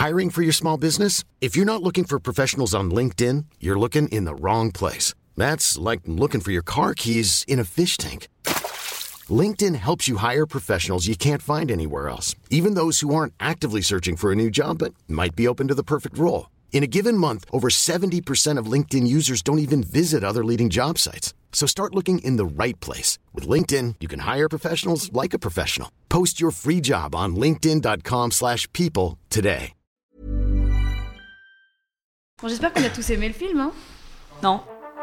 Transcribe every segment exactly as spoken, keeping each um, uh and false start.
Hiring for your small business? If you're not looking for professionals on LinkedIn, you're looking in the wrong place. That's like looking for your car keys in a fish tank. LinkedIn helps you hire professionals you can't find anywhere else, even those who aren't actively searching for a new job but might be open to the perfect role. In a given month, over seventy percent of LinkedIn users don't even visit other leading job sites. So start looking in the right place. With LinkedIn, you can hire professionals like a professional. Post your free job on linkedin.com slash people today. Bon, j'espère qu'on a tous aimé le film, hein ? Non.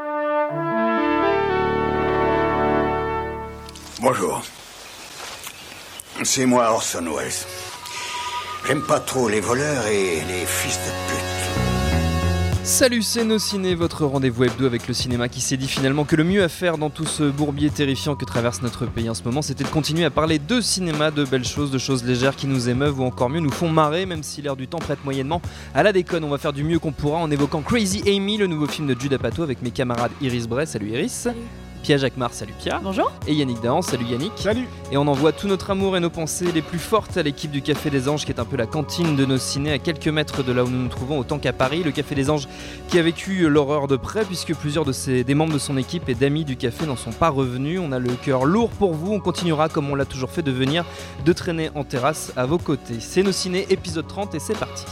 Bonjour. C'est moi Orson Welles. J'aime pas trop les voleurs et les fils de pute. Salut, c'est Nos Ciné, votre rendez-vous hebdo avec le cinéma qui s'est dit finalement que le mieux à faire dans tout ce bourbier terrifiant que traverse notre pays en ce moment, c'était de continuer à parler de cinéma, de belles choses, de choses légères qui nous émeuvent ou encore mieux nous font marrer, même si l'air du temps prête moyennement à la déconne. On va faire du mieux qu'on pourra en évoquant Crazy Amy, le nouveau film de Judd Apatow avec mes camarades Iris Bray, salut Iris. Salut. Pia Jacquemart, salut Pia. Bonjour. Et Yannick Dahan, salut Yannick. Salut. Et on envoie tout notre amour et nos pensées les plus fortes à l'équipe du Café des Anges, qui est un peu la cantine de Nos Ciné, à quelques mètres de là où nous nous trouvons, autant qu'à Paris. Le Café des Anges qui a vécu l'horreur de près, puisque plusieurs de ses, des membres de son équipe et d'amis du café n'en sont pas revenus. On a le cœur lourd pour vous. On continuera, comme on l'a toujours fait, de venir, de traîner en terrasse à vos côtés. C'est Nos Ciné, épisode trente, et c'est parti.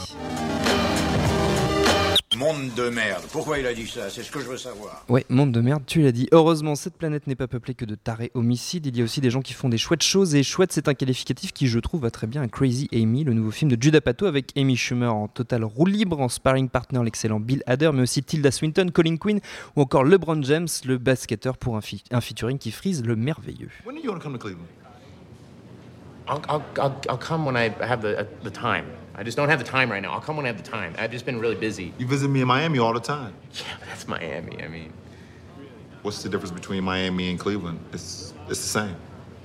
Monde de merde. Pourquoi il a dit ça ? C'est ce que je veux savoir. Ouais, monde de merde, tu l'as dit. Heureusement, cette planète n'est pas peuplée que de tarés homicides. Il y a aussi des gens qui font des chouettes choses. Et chouette, c'est un qualificatif qui, je trouve, va très bien à Crazy Amy, le nouveau film de Judd Apatow avec Amy Schumer en totale roue libre, en sparring partner l'excellent Bill Hader, mais aussi Tilda Swinton, Colin Quinn ou encore LeBron James, le basketteur, pour un, fi- un featuring qui frise le merveilleux. When are you going to come to Cleveland? I'll, I'll, I'll, I'll come when I have the, uh, the time. I just don't have the time right now. I'll come when I have the time. I've just been really busy. You visit me in Miami all the time. Yeah, but that's Miami. I mean, What's the difference between Miami and Cleveland? It's, it's the same.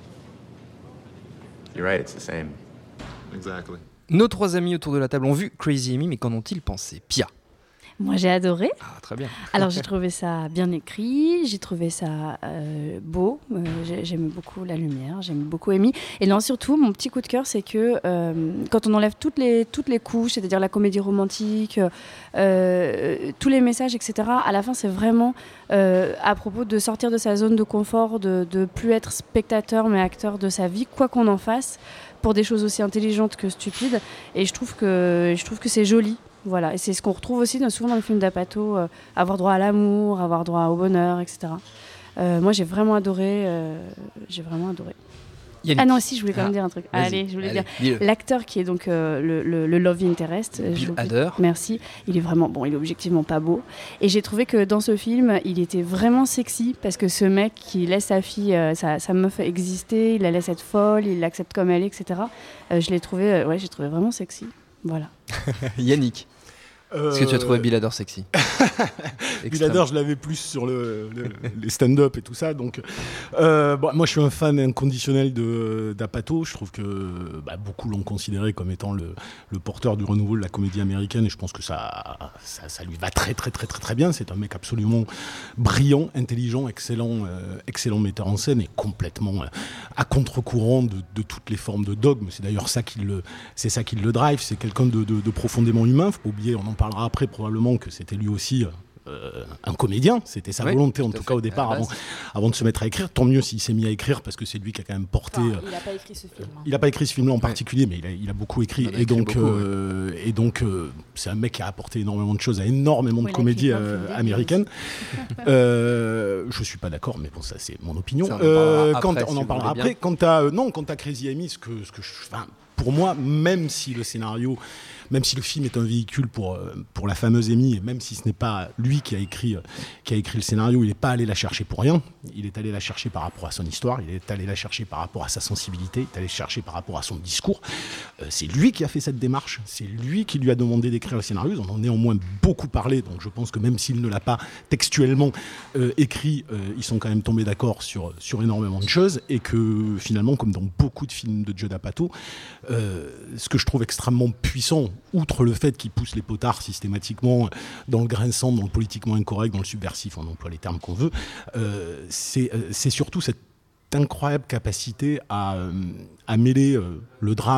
you're right, it's the same. Exactly. Nos trois amis autour de la table ont vu Crazy Amy, mais qu'en ont-ils pensé ? Pia. Moi, j'ai adoré. Ah, très bien. Alors, j'ai trouvé ça bien écrit, j'ai trouvé ça euh, beau. Euh, j'ai- j'aime beaucoup la lumière, j'aime beaucoup Amy. Et là, surtout, mon petit coup de cœur, c'est que euh, quand on enlève toutes les, toutes les couches, c'est-à-dire la comédie romantique, euh, tous les messages, et cetera, à la fin, c'est vraiment euh, à propos de sortir de sa zone de confort, de ne plus être spectateur, mais acteur de sa vie, quoi qu'on en fasse, pour des choses aussi intelligentes que stupides. Et je trouve que, je trouve que c'est joli. Voilà, et c'est ce qu'on retrouve aussi dans, souvent dans les films d'Apatow, euh, avoir droit à l'amour, avoir droit au bonheur, et cetera. Euh, moi, j'ai vraiment adoré. Euh, j'ai vraiment adoré. Yannick. Ah non, si, je voulais quand même Ah, dire un truc. vas-y, Allez, je voulais allez, dire. dis-le. L'acteur qui est donc euh, le, le, le love interest. euh, je Bill l'oublie. Hader. Merci. Il est vraiment bon. Il est objectivement pas beau. Et j'ai trouvé que dans ce film, il était vraiment sexy parce que ce mec qui laisse sa fille, euh, sa, sa meuf exister, il la laisse être folle, il l'accepte comme elle est, et cetera. Euh, je l'ai trouvé, euh, ouais, j'ai trouvé vraiment sexy. Voilà. Yannick. Est-ce que tu as trouvé Bill Hader sexy ? Bill Hader, je l'avais plus sur le, le- les stand-up et tout ça. Donc, euh, bon, moi, je suis un fan inconditionnel de, d'Apatow. Je trouve que bah, beaucoup l'ont considéré comme étant le, le porteur du renouveau de la comédie américaine. Et je pense que ça, ça, ça lui va très, très, très, très, très bien. C'est un mec absolument brillant, intelligent, excellent, euh, excellent metteur en scène et complètement euh, à contre-courant de, de toutes les formes de dogme. C'est d'ailleurs ça qui le, c'est ça qui le drive. C'est quelqu'un de, de, de profondément humain. Faut pas oublier, on en parlera après probablement, que c'était lui aussi euh, un comédien. C'était sa Oui, volonté en tout à tout fait, cas au départ, à la avant, base. avant de se mettre à écrire. Tant mieux s'il s'est mis à écrire, parce que c'est lui qui a quand même porté. Enfin, euh, il n'a pas écrit ce film. hein. il n'a pas écrit ce film-là en particulier, mais il a, il a beaucoup écrit. Il en a et, écrit donc, beaucoup, euh, et donc, euh, c'est un mec qui a apporté énormément de choses à énormément Oui, de il a comédies écrit plein de euh, films débiles américaines. euh, je suis pas d'accord, mais bon, ça c'est mon opinion. Ça, on en parlera quand, après, on si en vous parlera voulez bien. après. Quant à euh, non, quant à Crazy Amy, ce que, ce que je, enfin, pour moi, même si le scénario, même si le film est un véhicule pour, euh, pour la fameuse Amy, et même si ce n'est pas lui qui a écrit, euh, qui a écrit le scénario, il n'est pas allé la chercher pour rien. Il est allé la chercher par rapport à son histoire, il est allé la chercher par rapport à sa sensibilité, il est allé chercher par rapport à son discours. Euh, c'est lui qui a fait cette démarche, c'est lui qui lui a demandé d'écrire le scénario. Ils en ont néanmoins beaucoup parlé, donc je pense que même s'il ne l'a pas textuellement euh, écrit, euh, ils sont quand même tombés d'accord sur, sur énormément de choses, et que finalement, comme dans beaucoup de films de Judd Apatow, euh, ce que je trouve extrêmement puissant, outre le fait qu'il pousse les potards systématiquement dans le grinçant, dans le politiquement incorrect, dans le subversif, on emploie les termes qu'on veut, euh, c'est, euh, c'est surtout cette incroyable capacité à, euh, à mêler euh, le drame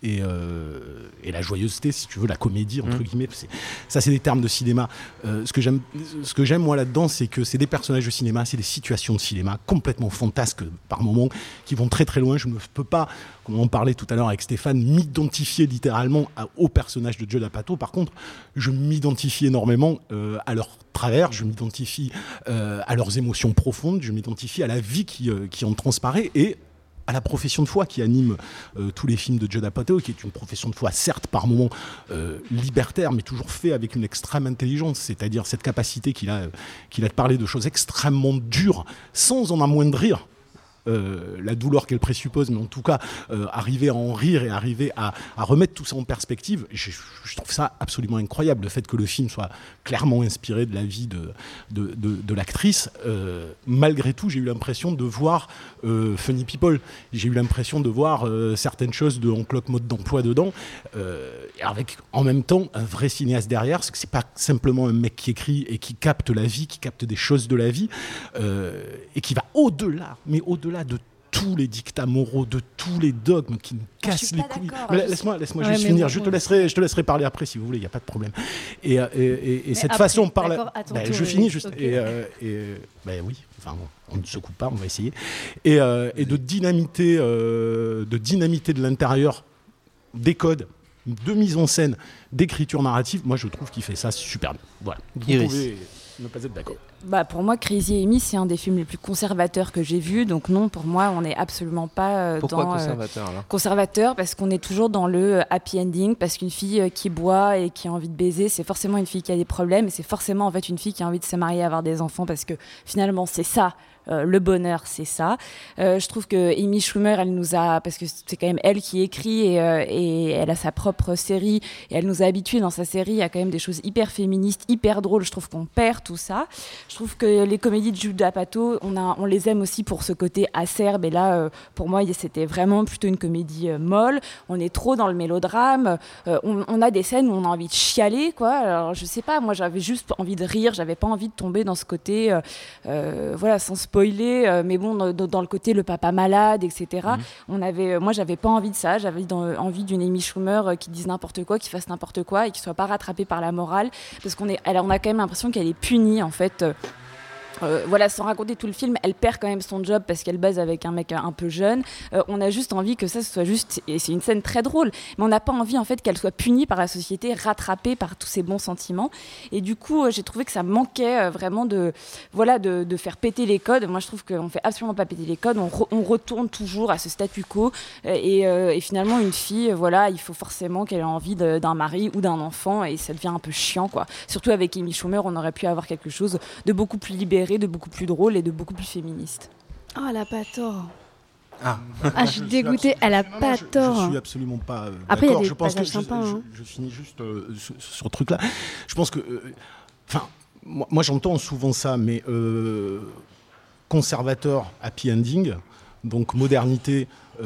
et, euh, et la joyeuseté, si tu veux, la comédie, entre Mmh. guillemets. C'est, ça, c'est des termes de cinéma. Euh, ce, que j'aime, ce que j'aime, moi, là-dedans, c'est que c'est des personnages de cinéma, c'est des situations de cinéma complètement fantasques par moments, qui vont très très loin. Je ne peux pas, comme on en parlait tout à l'heure avec Stéphane, m'identifier littéralement à, au personnage de Judd Apatow. Par contre, je m'identifie énormément euh, à leur travers, je m'identifie euh, à leurs émotions profondes, je m'identifie à la vie qui, euh, qui en transparaît et à la profession de foi qui anime euh, tous les films de Judd Apatow, qui est une profession de foi certes par moments euh, libertaire, mais toujours fait avec une extrême intelligence, c'est-à-dire cette capacité qu'il a, qu'il a de parler de choses extrêmement dures sans en amoindrir Euh, la douleur qu'elle présuppose, mais en tout cas euh, arriver à en rire et arriver à, à remettre tout ça en perspective, je, je trouve ça absolument incroyable, le fait que le film soit clairement inspiré de la vie de, de, de, de l'actrice. Euh, malgré tout, j'ai eu l'impression de voir euh, Funny People, j'ai eu l'impression de voir euh, certaines choses de En cloque mode d'emploi dedans, euh, avec en même temps un vrai cinéaste derrière, parce que c'est pas simplement un mec qui écrit et qui capte la vie, qui capte des choses de la vie, euh, et qui va au-delà, mais au-delà de tous les dictats moraux, de tous les dogmes qui nous cassent les couilles. Mais laisse-moi, laisse-moi ouais, juste finir. bon, je te ouais. laisserai, je te laisserai parler après si vous voulez. Il y a pas de problème. Et, et, et, et cette après, façon par la, d'accord, à ton ben, tour, je oui. finis juste. Ok. Et, euh, et ben oui. Enfin, on ne se coupe pas. On va essayer. Et, euh, et de dynamiter, euh, de dynamiter de l'intérieur des codes, de mise en scène, d'écriture narrative. Moi, je trouve qu'il fait ça super bien. Voilà. Vous Iris. pouvez ne pas être d'accord. Bah pour moi, Crazy Amy, c'est un des films les plus conservateurs que j'ai vus. Donc non, pour moi, on n'est absolument pas euh, Pourquoi dans... euh, conservateur alors conservateur, parce qu'on est toujours dans le euh, happy ending, parce qu'une fille euh, qui boit et qui a envie de baiser, c'est forcément une fille qui a des problèmes, et c'est forcément en fait une fille qui a envie de se marier et avoir des enfants, parce que finalement, c'est ça. Euh, le bonheur, c'est ça. Euh, je trouve que Amy Schumer, elle nous a, parce que c'est quand même elle qui écrit et, euh, et elle a sa propre série et elle nous a habitués dans sa série à quand même des choses hyper féministes, hyper drôles. Je trouve qu'on perd tout ça. Je trouve que les comédies de Judd Apatow, on, a, on les aime aussi pour ce côté acerbe. Et là, euh, pour moi, c'était vraiment plutôt une comédie euh, molle. On est trop dans le mélodrame. Euh, on, on a des scènes où on a envie de chialer, quoi. Alors, je sais pas, moi, j'avais juste envie de rire. J'avais pas envie de tomber dans ce côté, euh, euh, voilà, sans spoiler, euh, mais bon, dans, dans le côté le papa malade, et cetera. Mmh. On avait, euh, moi, j'avais pas envie de ça. J'avais dans, euh, envie d'une Amy Schumer euh, qui dise n'importe quoi, qui fasse n'importe quoi et qui soit pas rattrapée par la morale, parce qu'on est, elle, on a quand même l'impression qu'elle est punie en fait. Euh, Euh, voilà, sans raconter tout le film, elle perd quand même son job parce qu'elle base avec un mec un peu jeune. Euh, on a juste envie que ça soit juste, et c'est une scène très drôle, mais on n'a pas envie en fait qu'elle soit punie par la société, rattrapée par tous ses bons sentiments. Et du coup, euh, j'ai trouvé que ça manquait euh, vraiment de, voilà, de, de faire péter les codes. Moi, je trouve qu'on fait absolument pas péter les codes. On, re, on retourne toujours à ce statu quo. Euh, et, euh, et finalement, une fille, euh, voilà, il faut forcément qu'elle ait envie de, d'un mari ou d'un enfant, et ça devient un peu chiant, quoi. Surtout avec Amy Schumer, on aurait pu avoir quelque chose de beaucoup plus libéré, de beaucoup plus drôle et de beaucoup plus féministe. Oh, elle a pas tort. Ah, ah je suis dégoûtée, elle a non, pas non, je, tort. Je suis absolument pas euh, Après, d'accord. il y a des je pense que passages je, sympas, je, hein. je, je finis juste euh, sur, sur ce truc-là. Je pense que, enfin, euh, moi, moi j'entends souvent ça, mais euh, conservateur, happy ending, donc modernité.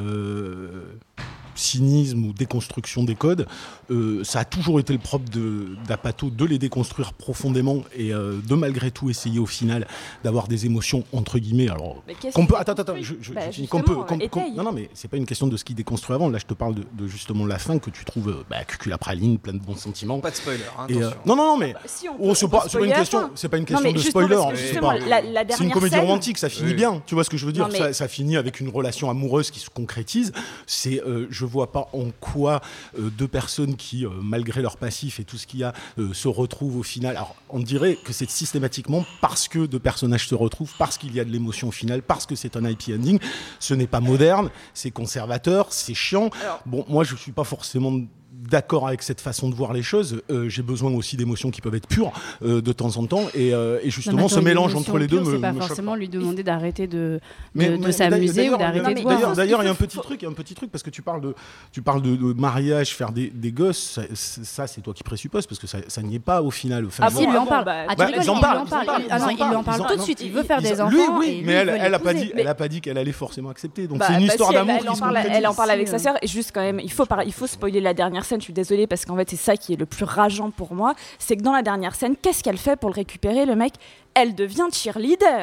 Euh, cynisme ou déconstruction des codes, euh, ça a toujours été le propre de, d'Apatow de les déconstruire profondément et euh, de malgré tout essayer au final d'avoir des émotions entre guillemets. Alors qu'on peut, attends, attends, je, je, bah, je finis, qu'on peut, qu'on, qu'on, non, non, mais c'est pas une question de ce qu'il déconstruit avant. Là, je te parle de, de justement la fin que tu trouves, bah, cuculapraline, plein de bons sentiments. Pas de spoiler. Hein, et, euh, non, non, non, mais bah, si on oh, c'est, pas, c'est pas une question, c'est pas une question de spoiler. C'est, pas, la, la c'est une comédie scène, romantique, ça finit oui. bien. Tu vois ce que je veux dire, non, mais... ça, ça finit avec une relation amoureuse qui se concrétise. C'est, euh, je vois pas en quoi euh, deux personnes qui, euh, malgré leur passif et tout ce qu'il y a, euh, se retrouvent au final. Alors, on dirait que c'est systématiquement parce que deux personnages se retrouvent, parce qu'il y a de l'émotion au final, parce que c'est un happy ending. Ce n'est pas moderne, c'est conservateur, c'est chiant. Alors, bon, moi, je suis pas forcément d'accord avec cette façon de voir les choses. Euh, j'ai besoin aussi d'émotions qui peuvent être pures euh, de temps en temps, et, euh, et justement, non, attends, ce mélange entre les deux pure, me, c'est pas me forcément choque. lui demander d'arrêter de, mais, de, mais, de s'amuser ou d'ailleurs, d'arrêter de d'ailleurs, boire. D'ailleurs, il y a un petit truc, il y a un petit truc parce que tu parles de, tu parles de, de mariage, faire des, des gosses. Ça, ça, c'est toi qui présupposes parce que ça, ça n'y est pas au final. Enfin, ah, si, il lui en parle. Ah, tu rigoles, il lui en parle. Ah non, il lui en parle tout de suite. Il veut faire des enfants. Lui, oui, mais elle, elle a pas dit, elle a pas dit qu'elle allait forcément accepter. Donc c'est une histoire d'amour qui se concrétise. Elle en parle avec sa sœur. Et juste quand même, il faut, il faut spoiler la dernière scène. Je suis désolée parce qu'en fait, c'est ça qui est le plus rageant pour moi, c'est que dans la dernière scène, qu'est-ce qu'elle fait pour le récupérer, le mec ? Elle devient cheerleader.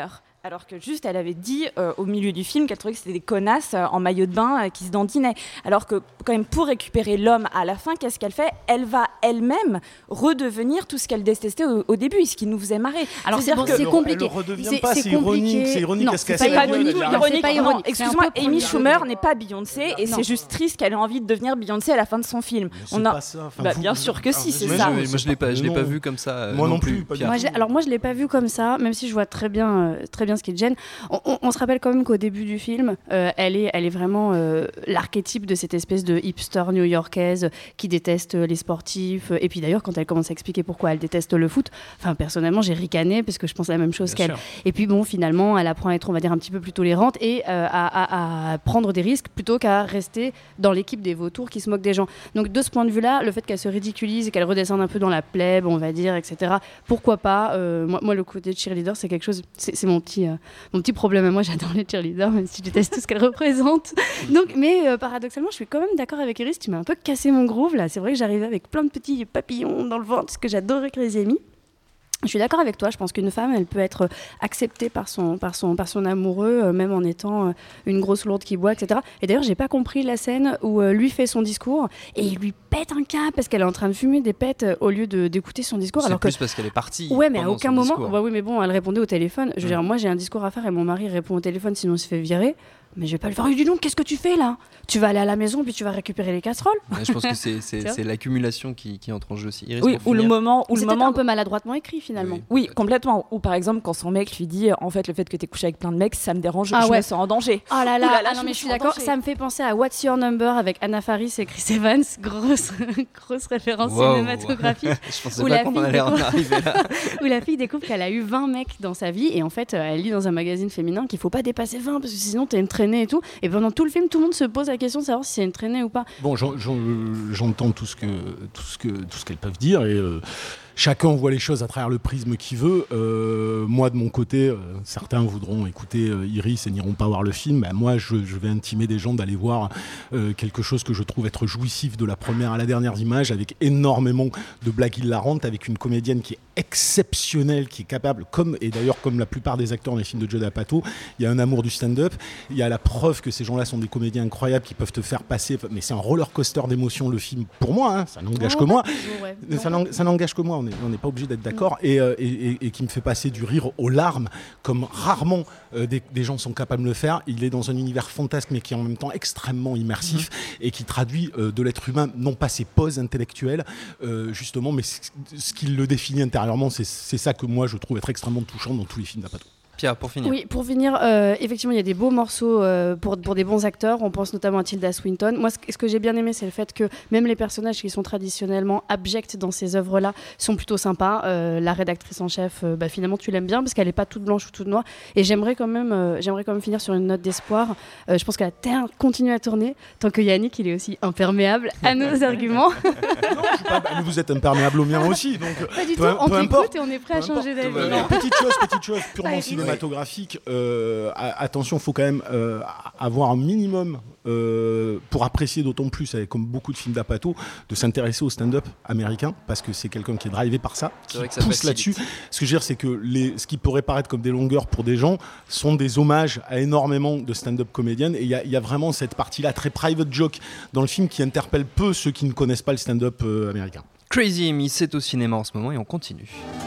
alors que juste elle avait dit euh, au milieu du film qu'elle trouvait que c'était des connasses euh, en maillot de bain euh, qui se dandinaient. Alors que quand même pour récupérer l'homme à la fin, qu'est-ce qu'elle fait ? Elle va elle-même redevenir tout ce qu'elle détestait au, au début, ce qui nous faisait marrer. Alors c'est, bon, que c'est compliqué. Elle ne redevient c'est, pas, c'est, c'est ironique. C'est ironique. Non, c'est pas, pas du tout ironique. Pas ironique. Non, excuse-moi, Amy Schumer n'est pas Beyoncé et non. c'est juste triste qu'elle ait envie de devenir Beyoncé à la fin de son film. Mais c'est On a... pas ça. Enfin, bah, vous, bien vous, sûr que si, c'est moi, ça. Je, moi je l'ai pas, je l'ai pas vu comme ça. Euh, moi non, non plus. plus. Moi, alors moi je l'ai pas vu comme ça, même si je vois très bien, euh, très bien ce qui te gêne. On, on, on se rappelle quand même qu'au début du film, euh, elle est, elle est vraiment euh, l'archétype de cette espèce de hipster new-yorkaise qui déteste les sportifs. Et puis d'ailleurs, quand elle commence à expliquer pourquoi elle déteste le foot, enfin personnellement j'ai ricané parce que je pense la même chose Bien qu'elle. sûr. Et puis bon, finalement, elle apprend à être, on va dire, un petit peu plus tolérante et euh, à, à, à prendre des risques plutôt qu'à rester dans l'équipe des vautours qui se moquent des gens. Donc de ce point de vue-là, le fait qu'elle se ridiculise et qu'elle redescende un peu dans la plèbe, on va dire, et cetera. Pourquoi pas euh, moi, moi, le côté de cheerleader, c'est quelque chose. C'est, c'est mon petit, euh, mon petit problème à moi. J'adore les cheerleaders, même si je déteste tout ce qu'elles représentent. Donc, mais euh, paradoxalement, je suis quand même d'accord avec Iris. Tu m'as un peu cassé mon groove là. C'est vrai que j'arrivais avec plein de petits papillons dans le ventre, parce que j'adorais Crazy Amy. Je suis d'accord avec toi, je pense qu'une femme, elle peut être acceptée par son, par son, par son amoureux, euh, même en étant euh, une grosse lourde qui boit, et cetera. Et d'ailleurs, j'ai pas compris la scène où euh, lui fait son discours et il lui pète un câble parce qu'elle est en train de fumer des pètes euh, au lieu de, d'écouter son discours. C'est alors plus que... parce qu'elle est partie. Ouais, mais à pendant aucun son moment. discours. Bah oui, mais bon, elle répondait au téléphone. Je veux Mm. dire, moi, j'ai un discours à faire et mon mari répond au téléphone, sinon il se fait virer. Mais je vais pas le faire. Dis donc, qu'est-ce que tu fais là ? Tu vas aller à la maison puis tu vas récupérer les casseroles ? Ouais, je pense que c'est, c'est, C'est c'est l'accumulation qui, qui entre en jeu aussi. Iris, Oui, pour ou le finir. moment où le C'était moment un peu maladroitement écrit finalement. Oui. Oui, complètement. Ou par exemple, quand son mec lui dit en fait, le fait que tu aies couché avec plein de mecs, ça me dérange, Ah je ouais. me sens en danger. Oh là là, Ouh là là, ah non je mais me je suis sens en d'accord, danger. ça me fait penser à What's Your Number avec Anna Faris et Chris Evans, grosse, grosse référence Wow. cinématographique, Je pensais Où pas la qu'on fille allait en découvre- arriver là. où la fille découvre qu'elle a eu vingt mecs dans sa vie et en fait elle lit dans un magazine féminin qu'il faut pas dépasser vingt parce que sinon t'es une traînée et tout. Et pendant tout le film, tout le monde se pose la question de savoir si c'est une traînée ou pas. Bon, j'en- j'en- j'entends tout ce que tout ce que tout ce qu'elles peuvent dire et euh, chacun voit les choses à travers le prisme qu'il veut. Euh, moi, de mon côté, euh, certains voudront écouter euh, Iris et n'iront pas voir le film. Ben, moi, je, je vais intimer des gens d'aller voir euh, quelque chose que je trouve être jouissif de la première à la dernière image, avec énormément de blagues hilarantes, avec une comédienne qui est exceptionnelle, qui est capable, comme et d'ailleurs comme la plupart des acteurs dans les films de Judd Apatow, il y a un amour du stand-up. Il y a la preuve que ces gens-là sont des comédiens incroyables qui peuvent te faire passer. Mais c'est un roller coaster d'émotions le film pour moi. Hein, ça n'engage Oh, que moi. pas toujours, ouais. Ça, Non. n'eng- ça n'engage que moi, on n'est on n'est pas obligé d'être d'accord, et, euh, et, et- et qui me fait passer du rire aux larmes, comme rarement euh, des, des gens sont capables de le faire. Il est dans un univers fantasque, mais qui est en même temps extrêmement immersif, et qui traduit euh, de l'être humain, non pas ses poses intellectuelles, euh, justement, mais c- ce qui le définit intérieurement. C'est c'est ça que moi, je trouve être extrêmement touchant dans tous les films d'Apatow. Pierre, pour finir. Oui, pour finir, euh, effectivement, il y a des beaux morceaux euh, pour, pour des bons acteurs. On pense notamment à Tilda Swinton. Moi, ce, ce que j'ai bien aimé, c'est le fait que même les personnages qui sont traditionnellement abjects dans ces œuvres-là sont plutôt sympas. Euh, la rédactrice en chef, euh, bah, finalement, tu l'aimes bien parce qu'elle n'est pas toute blanche ou toute noire. Et j'aimerais quand même, euh, j'aimerais quand même finir sur une note d'espoir. Euh, je pense que la Terre continue à tourner tant que Yannick, il est aussi imperméable à nos arguments. Non, je suis pas- bah, mais vous êtes imperméable au mien aussi, donc euh, Pas du peu- tout. On peu t'écoute importe. et on est prêt à Peu changer importe. d'avis. va Non. Petite chose, petite chose purement Allez. cinématographique. euh, a- attention, il faut quand même euh, avoir un minimum, euh, pour apprécier d'autant plus, avec, comme beaucoup de films d'Apatow, de s'intéresser au stand-up américain, parce que c'est quelqu'un qui est drivé par ça, C'est qui vrai que ça pousse facilite. là-dessus. Ce que je veux dire, c'est que les, ce qui pourrait paraître comme des longueurs pour des gens sont des hommages à énormément de stand-up comédiennes. Et il y, a- il y a vraiment cette partie-là très private joke dans le film qui interpelle peu ceux qui ne connaissent pas le stand-up euh, américain. Crazy Amy, c'est au cinéma en ce moment et on continue.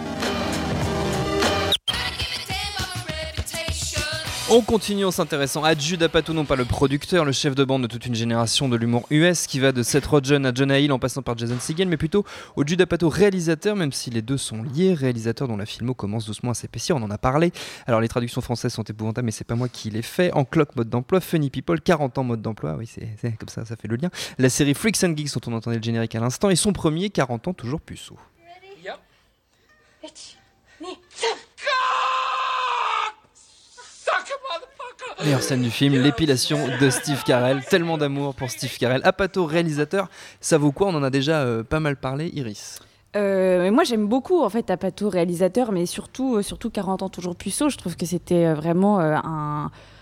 On continue en s'intéressant à Judd Apatow, non pas le producteur, le chef de bande de toute une génération de l'humour U S qui va de Seth Rogen à Jonah Hill en passant par Jason Segel, mais plutôt au Judd Apatow réalisateur, même si les deux sont liés, réalisateur dont la filmo commence doucement à s'épaissir, on en a parlé. Alors les traductions françaises sont épouvantables, mais c'est pas moi qui les fais. En cloque, mode d'emploi, Funny People, quarante ans, mode d'emploi, oui c'est, c'est comme ça, ça fait le lien. La série Freaks and Geeks dont on entendait le générique à l'instant, et son premier, quarante ans, toujours puceau. Meilleure scène du film, l'épilation de Steve Carell. Tellement d'amour pour Steve Carell. Apatow, réalisateur, ça vaut quoi ? On en a déjà euh, pas mal parlé. Iris. Euh, mais moi j'aime beaucoup en fait Apatow réalisateur, mais surtout, euh, surtout quarante ans toujours puceau. Je trouve que c'était euh, vraiment euh, un,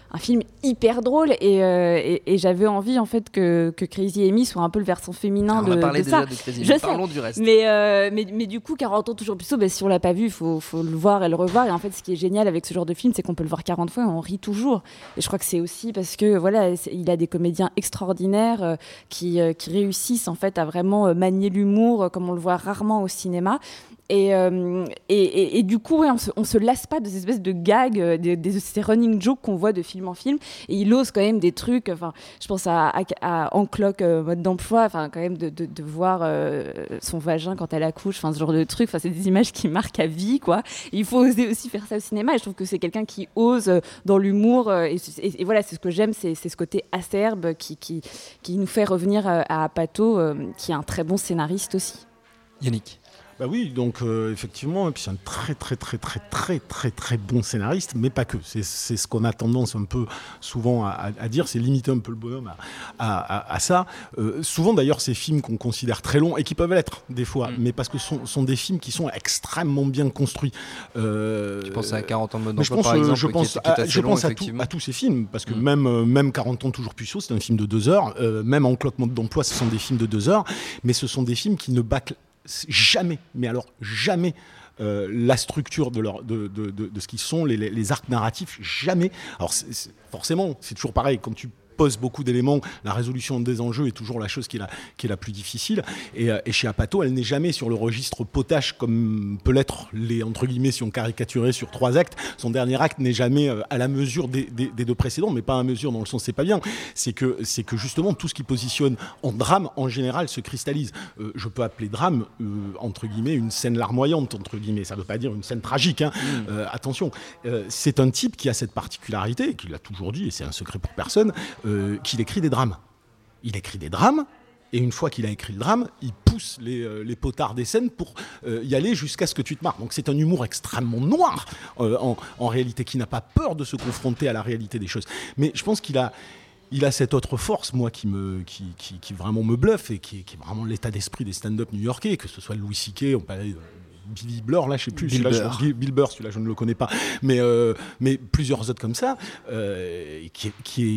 un film hyper drôle et, euh, et, et j'avais envie en fait que, que Crazy Amy soit un peu le versant féminin on de, a parlé de déjà ça. de Crazy Je Amy, sais, parlons du reste. mais, euh, mais, mais du coup quarante ans toujours plus tôt, bah, si on l'a pas vu, il faut, faut le voir et le revoir. Et en fait, ce qui est génial avec ce genre de film, c'est qu'on peut le voir quarante fois et on rit toujours. Et je crois que c'est aussi parce que voilà, il a des comédiens extraordinaires euh, qui, euh, qui réussissent en fait à vraiment euh, manier l'humour euh, comme on le voit rarement au cinéma. Et, euh, et, et, et du coup, ouais, on se, on se lasse pas de ces espèces de gags, euh, de, de ces running jokes qu'on voit de film en film. Et il ose quand même des trucs. Enfin, je pense à, à, à En cloque euh, mode d'emploi. Enfin, quand même de, de, de voir euh, son vagin quand elle accouche. Enfin, ce genre de trucs. Enfin, c'est des images qui marquent à vie, quoi. Et il faut oser aussi faire ça au cinéma. Et je trouve que c'est quelqu'un qui ose euh, dans l'humour. Euh, et, et, et voilà, c'est ce que j'aime, c'est, c'est ce côté acerbe qui, qui, qui nous fait revenir euh, à Apatow, euh, qui est un très bon scénariste aussi. Yannick. Bah oui, donc euh, effectivement, et puis c'est un très très très très très très très bon scénariste, mais pas que. C'est, c'est ce qu'on a tendance un peu souvent à, à dire, c'est limiter un peu le bonhomme à, à, à, à ça. Euh, souvent d'ailleurs, ces films qu'on considère très longs et qui peuvent l'être des fois, mm. mais parce que ce sont, sont des films qui sont extrêmement bien construits. Euh, tu penses à quarante ans de mode d'emploi par exemple, je pense, qui est, qui est assez je long, pense à, tout, à tous ces films, parce que mm. même, euh, même quarante ans toujours plus chaud, c'est un film de deux heures. Euh, même En cloque mode d'emploi, ce sont des films de deux heures, mais ce sont des films qui ne bâclent jamais, mais alors jamais euh, la structure de, leur, de, de, de, de ce qu'ils sont, les, les, les arcs narratifs, jamais. Alors c'est, c'est, forcément, c'est toujours pareil, quand tu pose beaucoup d'éléments, la résolution des enjeux est toujours la chose qui est la, qui est la plus difficile. Et, et chez Apatow, elle n'est jamais sur le registre potache comme peut l'être les, entre guillemets, si on caricaturait sur trois actes. Son dernier acte n'est jamais à la mesure des, des, des deux précédents, mais pas à mesure dans le sens c'est pas bien. C'est que, c'est que justement, tout ce qui positionne en drame, en général, se cristallise. Euh, je peux appeler drame, euh, entre guillemets, une scène larmoyante, entre guillemets. Ça ne veut pas dire une scène tragique, hein. Mmh. Euh, attention. Euh, c'est un type qui a cette particularité, et qui l'a toujours dit, et c'est un secret pour personne, Euh, qu'il écrit des drames. Il écrit des drames, et une fois qu'il a écrit le drame, il pousse les, euh, les potards des scènes pour euh, y aller jusqu'à ce que tu te marres. Donc c'est un humour extrêmement noir, euh, en, en réalité, qui n'a pas peur de se confronter à la réalité des choses. Mais je pense qu'il a... Il a cette autre force, moi, qui, me, qui, qui, qui vraiment me bluffe, et qui, qui est vraiment l'état d'esprit des stand-up new-yorkais, que ce soit Louis C K, on parlait de Billy Blur, là, je sais plus, Bill celui-là, Burr. Je, Bill Burr, celui-là, je ne le connais pas, mais, euh, mais plusieurs autres comme ça, euh, qui, qui est...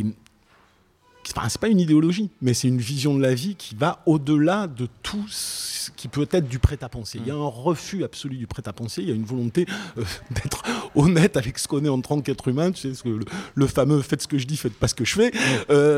Enfin, c'est pas une idéologie, mais c'est une vision de la vie qui va au-delà de tout ce qui peut être du prêt-à-penser. Il y a un refus absolu du prêt-à-penser, il y a une volonté euh, d'être honnête avec ce qu'on est en tant qu'être humain, tu sais, ce que le, le fameux « faites ce que je dis, faites pas ce que je fais euh, ».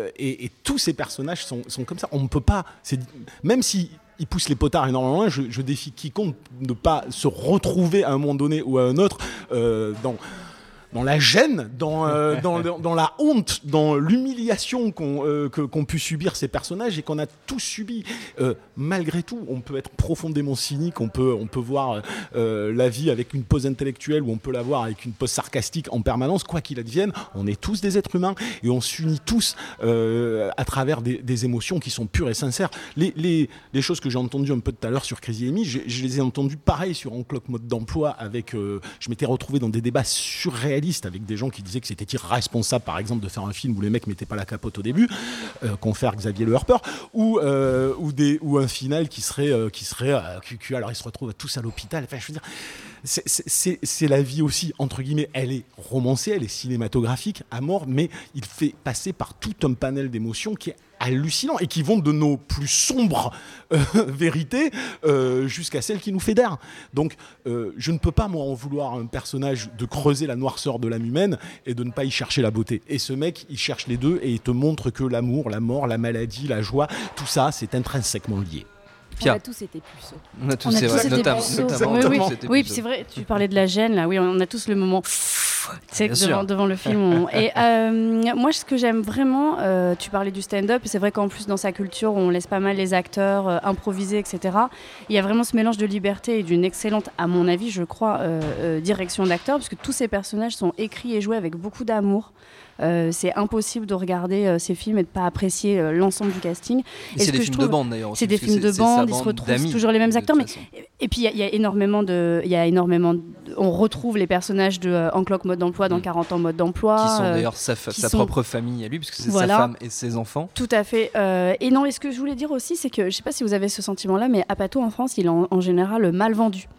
Et, et tous ces personnages sont, sont comme ça. On ne peut pas... C'est, même si... il pousse les potards énormément, je, je défie quiconque de ne pas se retrouver à un moment donné ou à un autre euh, dans... dans la gêne, dans, euh, dans, dans la honte, dans l'humiliation qu'ont, euh, que, qu'ont pu subir ces personnages et qu'on a tous subi. Euh, malgré tout, on peut être profondément cynique, on peut, on peut voir euh, la vie avec une pose intellectuelle ou on peut la voir avec une pose sarcastique en permanence. Quoi qu'il advienne, on est tous des êtres humains et on s'unit tous euh, à travers des, des émotions qui sont pures et sincères. Les, les, les choses que j'ai entendues un peu tout à l'heure sur Crazy Amy, je, je les ai entendues pareil sur En cloque mode d'emploi. Avec, euh, je m'étais retrouvé dans des débats surréalistes avec des gens qui disaient que c'était irresponsable, par exemple, de faire un film où les mecs mettaient pas la capote au début, euh, confère Xavier Le Harper, ou, euh, ou, des, ou un final qui serait, euh, qui serait euh, Q Q, alors ils se retrouvent tous à l'hôpital. Enfin, je veux dire, c'est, c'est, c'est, c'est la vie aussi, entre guillemets, elle est romancée, elle est cinématographique à mort, mais il fait passer par tout un panel d'émotions qui est hallucinant et qui vont de nos plus sombres euh, vérités euh, jusqu'à celles qui nous fédèrent. Donc euh, je ne peux pas moi en vouloir à un personnage de creuser la noirceur de l'âme humaine et de ne pas y chercher la beauté. Et ce mec, il cherche les deux et il te montre que l'amour, la mort, la maladie, la joie, tout ça, c'est intrinsèquement lié. Pierre. On a tous été puceaux. On a tous, on a c'est tous vrai, été notamment, puceaux. notamment, Oui, oui, notamment, oui, oui, puis c'est vrai, tu parlais de la gêne, là, oui, on a tous le moment... Tu sais, devant, devant le film. On... Et euh, moi, ce que j'aime vraiment, euh, tu parlais du stand-up, c'est vrai qu'en plus, dans sa culture, on laisse pas mal les acteurs euh, improviser, et cetera. Il y a vraiment ce mélange de liberté et d'une excellente, à mon avis, je crois, euh, euh, direction d'acteur, parce que tous ces personnages sont écrits et joués avec beaucoup d'amour. Euh, c'est impossible de regarder euh, ces films et de pas apprécier euh, l'ensemble du casting. Et, et c'est des films trouve, de bande d'ailleurs. C'est des films de bande, ils se retrouvent toujours les mêmes acteurs. Mais, et, et puis il y, y a énormément de, il y a énormément, de, on retrouve les personnages de euh, En cloque mode d'emploi dans mmh. quarante ans mode d'emploi, qui sont d'ailleurs sa, fa- sa sont... propre famille à lui, puisque c'est voilà. sa femme et ses enfants. Tout à fait. Euh, et non, et ce que je voulais dire aussi, c'est que je sais pas si vous avez ce sentiment-là, mais Apatow en France, il est en, en général mal vendu.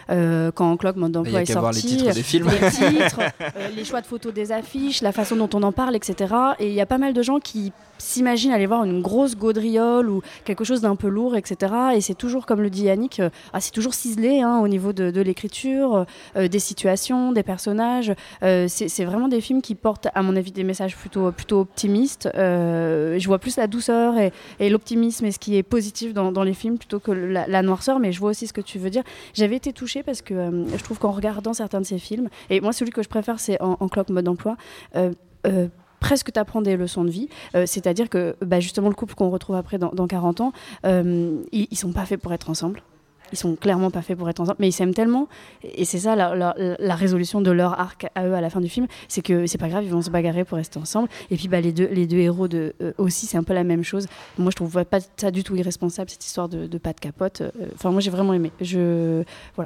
euh, quand Clock Mode d'emploi est sorti. Il y a qu'à voir les titres des films. Les titres, euh, les choix de photos des affiches, la façon dont on en parle, et cetera. Et il y a pas mal de gens qui s'imaginent aller voir une grosse gaudriole ou quelque chose d'un peu lourd, et cetera. Et c'est toujours, comme le dit Yannick, euh, ah, c'est toujours ciselé hein, au niveau de, de l'écriture, euh, des situations, des personnages. Euh, c'est, c'est vraiment des films qui portent, à mon avis, des messages plutôt, plutôt optimistes. Euh, je vois plus la douceur et, et l'optimisme et ce qui est positif dans, dans les films plutôt que la, la noirceur, mais je vois aussi ce que tu veux dire. J'avais été touchée parce que euh, je trouve qu'en regardant certains de ces films, et moi celui que je préfère c'est En, en Clock Mode d'emploi, euh, euh, presque t'apprends des leçons de vie, euh, c'est-à-dire que bah, justement le couple qu'on retrouve après dans, dans quarante ans, euh, ils, ils sont pas faits pour être ensemble. Ils sont clairement pas faits pour être ensemble, mais ils s'aiment tellement, et c'est ça la, la, la résolution de leur arc à eux à la fin du film, c'est que c'est pas grave, ils vont se bagarrer pour rester ensemble. Et puis bah, les deux, les deux héros de, euh, aussi, c'est un peu la même chose. Moi, je trouve pas ça du tout irresponsable cette histoire de, de pas de capote. Enfin, euh, moi, j'ai vraiment aimé. Je voilà.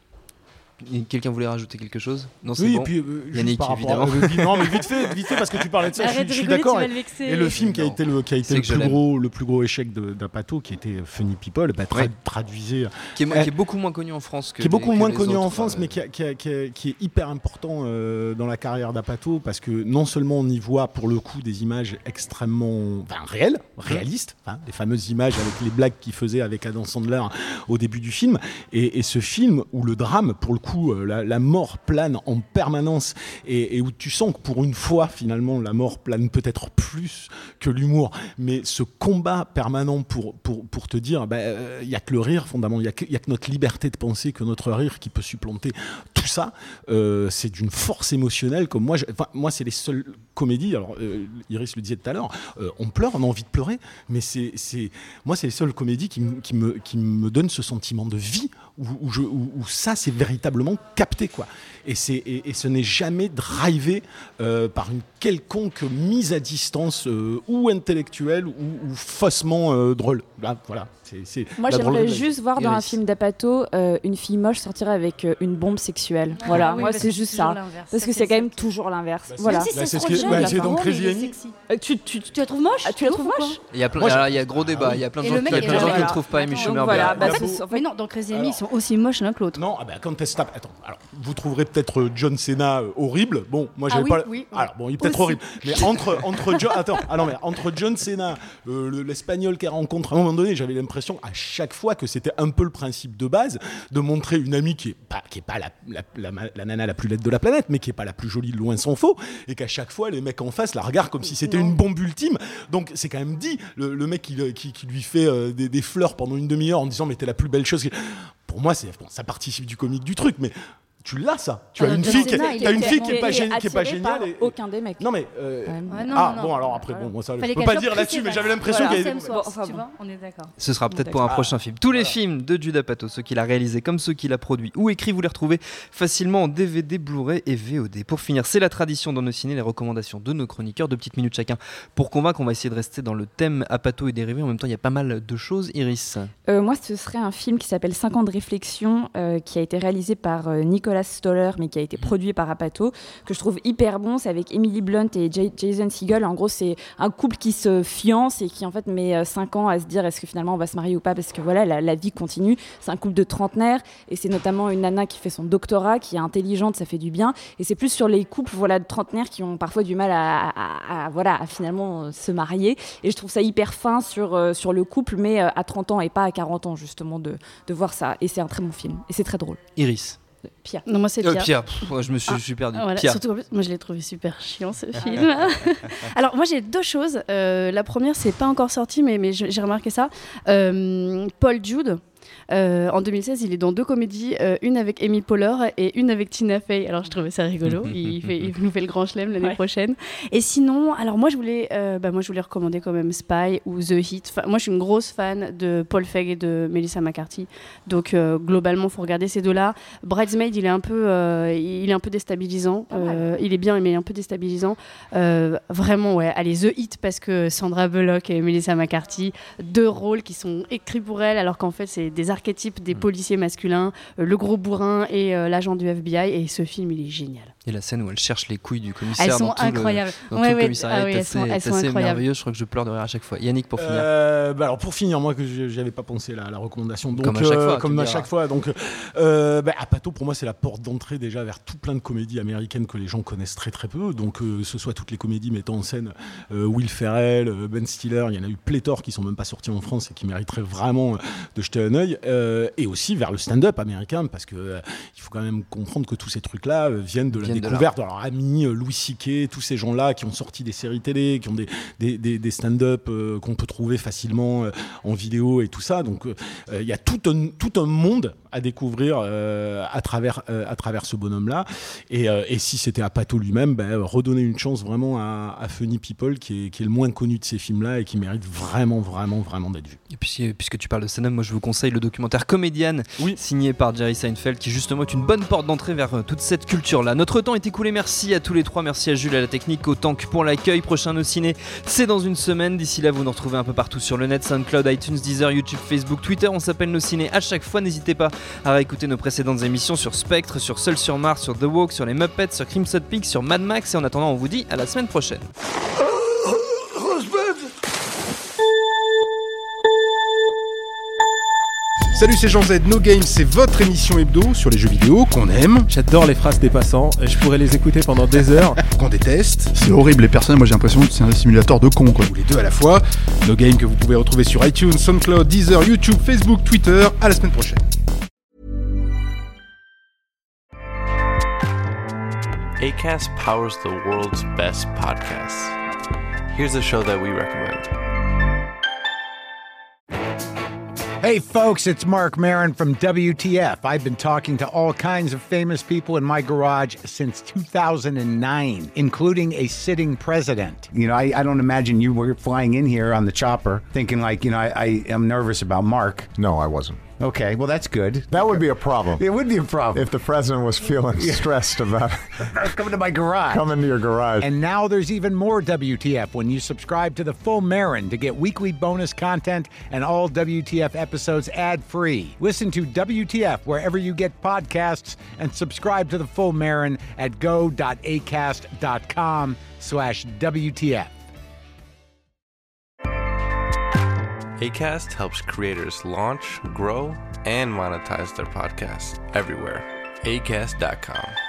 Et quelqu'un voulait rajouter quelque chose? Non, c'est oui, bon. et puis euh, Yannick, par évidemment. À, euh, non, mais vite fait, vite fait, parce que tu parlais de ça, je, je suis d'accord. Et, et le film qui a été le, qui a été le plus gros, le plus gros échec de, d'Apatow, qui était Funny People, bah, tra- ouais. traduisait. Qui est, euh, qui est beaucoup moins connu en France que. Qui est beaucoup les, moins que connu autres, en France, euh... mais qui, a, qui, a, qui, a, qui est hyper important euh, dans la carrière d'Apatow, parce que non seulement on y voit pour le coup des images extrêmement, enfin, réelles, réalistes, hein, les fameuses images avec les blagues qu'il faisait avec Adam Sandler au début du film, et, et ce film où le drame, pour le coup, euh, la, la mort plane en permanence et, et où tu sens que pour une fois finalement la mort plane peut-être plus que l'humour, mais ce combat permanent pour, pour, pour te dire il bah, euh, y a que le rire fondamentalement, il y a que, y a que notre liberté de penser, que notre rire qui peut supplanter tout ça, euh, c'est d'une force émotionnelle comme moi, je, moi c'est les seules comédies, alors euh, Iris le disait tout à l'heure, euh, on pleure, on a envie de pleurer, mais c'est, c'est, moi c'est les seules comédies qui, qui, me, qui me donnent ce sentiment de vie où, où, je, où, où ça c'est véritablement capté quoi. Et, c'est, et, et ce n'est jamais drivé euh, par une quelconque mise à distance euh, ou intellectuelle ou, ou faussement euh, drôle. Là, voilà. C'est, c'est Moi, j'aimerais juste voir dans un film d'Apatow euh, une fille moche sortir avec euh, une bombe sexuelle. Ah, voilà, oui, moi c'est juste ça. Parce ça que c'est quand même toujours l'inverse. Bah, voilà. Si, bah, c'est, ce qui est, bah, c'est donc Crazy Amy. Euh, tu, tu, tu, tu la trouves moche? ah, Tu la trouves moche? Il y a plein, Moi, alors, il y a gros débat. Il y a plein de gens, qui ne trouvent pas Amy Schumer voilà, bien. Bah, en fait, mais non, dans Crazy Amy, ils sont aussi moches l'un que l'autre. Non, ah bah, quand elle se tape. Attends, alors, vous trouverez peut-être John Cena euh, horrible. Bon, moi j'avais ah, oui, pas. Oui, oui. Alors bon, il est peut-être aussi horrible. Mais entre entre John, attends, ah non mais entre John Cena, euh, le, l'espagnol qu'elle rencontre, à un moment donné, j'avais l'impression à chaque fois que c'était un peu le principe de base de montrer une amie qui est pas qui est pas la la, la, la nana la plus laide de la planète, mais qui est pas la plus jolie de loin s'en faut, et qu'à chaque fois les mecs en face la regardent comme si c'était non. une bombe ultime. Donc c'est quand même dit le, le mec qui, qui qui lui fait euh, des, des fleurs pendant une demi-heure en disant mais t'es la plus belle chose. Pour moi, c'est, bon, ça participe du comique du truc, mais tu l'as ça. Tu as une fille qui est, une fille qui est pas géniale, qui est pas géniale. Et... Aucun des mecs. Non mais euh... ouais, non, ah non, bon non, alors après non, bon moi ça je peux pas dire là-dessus, mais j'avais l'impression voilà. qu'il y avait. Bon, enfin, tu vois, on est d'accord. Ce sera peut-être pour un prochain film. Tous les films de Judd Apatow, ceux qu'il a réalisés comme ceux qu'il a produits ou écrits, vous les retrouvez facilement en D V D, Blu-ray et V O D. Pour finir, c'est la tradition dans nos ciné, les recommandations de nos chroniqueurs, de petites minutes chacun. Pour convaincre, on va essayer de rester dans le thème Apatow et dérivés. En même temps, il y a pas mal de choses. Iris. Euh, moi, ce serait un film qui s'appelle cinq ans de réflexion, euh, qui a été réalisé par euh, Nicolas Stoller, mais qui a été produit par Apatow, que je trouve hyper bon. C'est avec Emily Blunt et J- Jason Segel. En gros, c'est un couple qui se fiance et qui en fait met cinq ans à se dire est-ce que finalement on va se marier ou pas, parce que voilà, la, la vie continue. C'est un couple de trentenaires et c'est notamment une nana qui fait son doctorat, qui est intelligente, ça fait du bien. Et c'est plus sur les couples voilà, de trentenaires qui ont parfois du mal à, à, à, voilà, à finalement se marier. Et je trouve ça hyper fin sur, euh, sur le couple, mais euh, à trente ans et pas à quarante ans, justement, de, de voir ça. Et c'est un très bon film. Et c'est très drôle. Iris. Pierre. Non, moi c'est Pierre. Euh, Pierre, Pff, ouais, je me suis, ah, je suis perdu. Voilà. Pierre. Surtout en plus, moi je l'ai trouvé super chiant ce film. Alors moi j'ai deux choses. Euh, la première, c'est pas encore sorti, mais, mais j'ai remarqué ça. Euh, Paul Judd. Euh, en deux mille seize, il est dans deux comédies, euh, une avec Amy Poehler et une avec Tina Fey. Alors je trouvais ça rigolo. il, fait, il nous fait le grand chelem l'année ouais. prochaine. Et sinon, alors moi je voulais, euh, bah moi je voulais recommander quand même Spy ou The Heat. Enfin, moi je suis une grosse fan de Paul Feig et de Melissa McCarthy. Donc euh, globalement, faut regarder ces deux-là. Bridesmaid, il est un peu, euh, il est un peu déstabilisant. Euh, il est bien, mais il est un peu déstabilisant. Euh, vraiment, ouais. Allez, The Heat parce que Sandra Bullock et Melissa McCarthy, deux rôles qui sont écrits pour elles, alors qu'en fait c'est des archétypes des policiers masculins, euh, le gros bourrin et euh, l'agent du F B I, et ce film il est génial. Et la scène où elle cherche les couilles du commissaire. Elles sont dans tout incroyables. Le, dans ouais, tout ouais, le commissariat, ah oui, elles assez, sont, elles sont assez incroyables. merveilleux. Je crois que je pleure de rire à chaque fois. Yannick, pour finir. Euh, bah alors pour finir, moi que j'avais pas pensé la, la recommandation. Donc, comme à chaque euh, fois. Comme à chaque fois. Donc, euh, bah, Apatow pour moi c'est la porte d'entrée déjà vers tout plein de comédies américaines que les gens connaissent très très peu. Donc euh, ce soit toutes les comédies mettant en scène euh, Will Ferrell, euh, Ben Stiller, il y en a eu pléthore qui sont même pas sortis en France et qui mériteraient vraiment de jeter un œil. Euh, et aussi vers le stand-up américain parce que euh, il faut quand même comprendre que tous ces trucs-là euh, viennent de la viennent découverte de, de leur ami euh, Louis C K, tous ces gens-là qui ont sorti des séries télé, qui ont des, des, des, des stand-up euh, qu'on peut trouver facilement euh, en vidéo et tout ça. Donc il euh, y a tout un, tout un monde à découvrir euh, à, travers, euh, à travers ce bonhomme-là. Et, euh, et si c'était Apatow lui-même, ben, redonner une chance vraiment à, à Funny People qui est, qui est le moins connu de ces films-là et qui mérite vraiment, vraiment, vraiment d'être vu. Et puis, puisque tu parles de stand-up, moi je vous conseille le documentaire Comedian, oui. signé par Jerry Seinfeld, qui justement est une bonne porte d'entrée vers euh, toute cette culture-là. Notre temps est écoulé, merci à tous les trois, merci à Jules à la technique, autant que pour l'accueil. Prochain Nos Ciné, c'est dans une semaine. D'ici là, vous nous retrouvez un peu partout sur le net, SoundCloud, iTunes, Deezer, YouTube, Facebook, Twitter. On s'appelle Nos Ciné à chaque fois. N'hésitez pas à réécouter nos précédentes émissions sur Spectre, sur Seul sur Mars, sur The Walk, sur les Muppets, sur Crimson Peak, sur Mad Max. Et en attendant, on vous dit à la semaine prochaine. Salut, c'est Jean Z, No Game, c'est votre émission hebdo sur les jeux vidéo qu'on aime. J'adore les phrases des passants, je pourrais les écouter pendant des heures. Qu'on déteste. C'est horrible, les personnes, moi j'ai l'impression que c'est un simulateur de con quoi. Ou les deux à la fois. No Game que vous pouvez retrouver sur iTunes, SoundCloud, Deezer, YouTube, Facebook, Twitter. À la semaine prochaine. Acast powers the world's best podcasts. Here's a show that we recommend. Hey folks, it's Mark Maron from W T F. I've been talking to all kinds of famous people in my garage since two thousand nine, including a sitting president. You know, I, I don't imagine you were flying in here on the chopper thinking like, you know, I, I am nervous about Mark. No, I wasn't. Okay, well, that's good. That would be a problem. It would be a problem. If the president was feeling stressed about coming to my garage. Coming to your garage. And now there's even more W T F when you subscribe to The Full Marin to get weekly bonus content and all W T F episodes ad-free. Listen to W T F wherever you get podcasts and subscribe to The Full Marin at go.acast.com slash WTF. Acast helps creators launch, grow, and monetize their podcasts everywhere. acast dot com.